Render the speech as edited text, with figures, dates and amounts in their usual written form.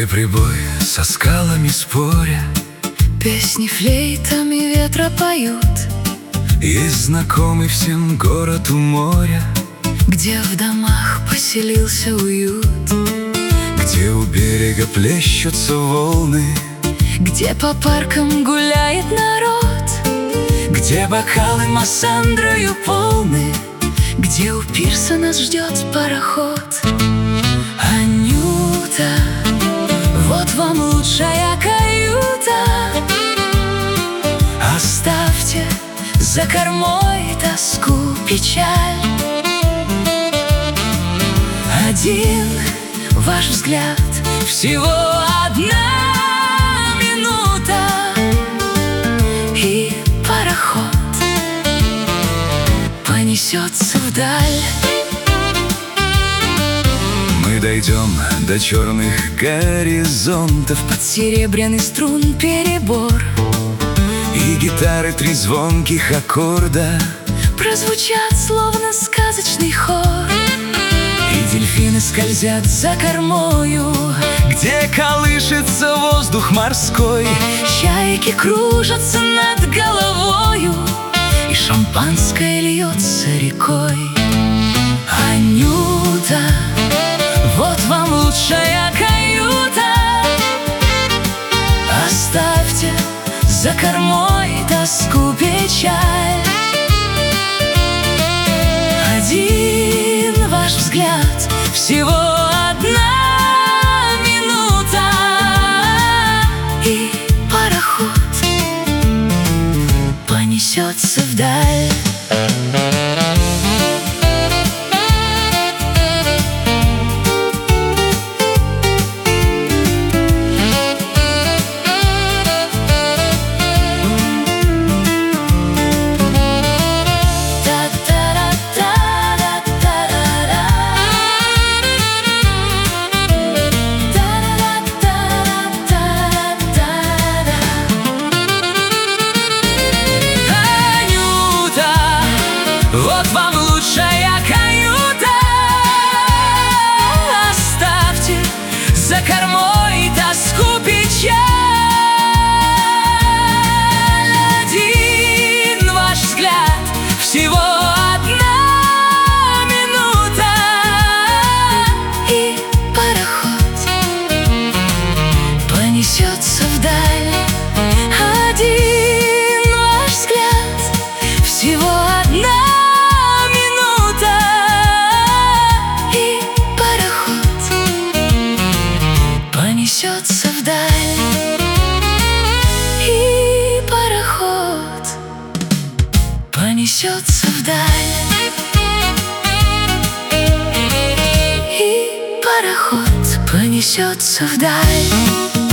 Где прибой со скалами споря, песни флейтами ветра поют. есть знакомый всем город у моря, Где в домах поселился уют, где у берега плещутся волны, где по паркам гуляет народ, где бокалы массандрою полны, где у пирса нас ждет пароход. Анюта, вот вам лучшая каюта. Оставьте за кормой тоску, печаль. Один ваш взгляд, всего одна минута, и пароход понесется вдаль. Мы дойдем до черных горизонтов, Под серебряный струн перебор, и гитары три звонких аккорда прозвучат словно сказочный хор. и дельфины скользят за кормою, где колышется воздух морской. Чайки кружатся над головою, и шампанское льется рекой. Анюта, вот вам лучшая каюта. Оставьте за кормой тоску, печаль. Один ваш взгляд, всего одна минута, и пароход понесется вдаль. Вот вам лучшая каюта. Оставьте за кормой тоску, печаль. Один ваш взгляд, всего одна минута, и пароход понесется вдаль. Один ваш взгляд, всего одна понесется вдаль, и пароход понесется вдаль, и пароход понесется вдаль.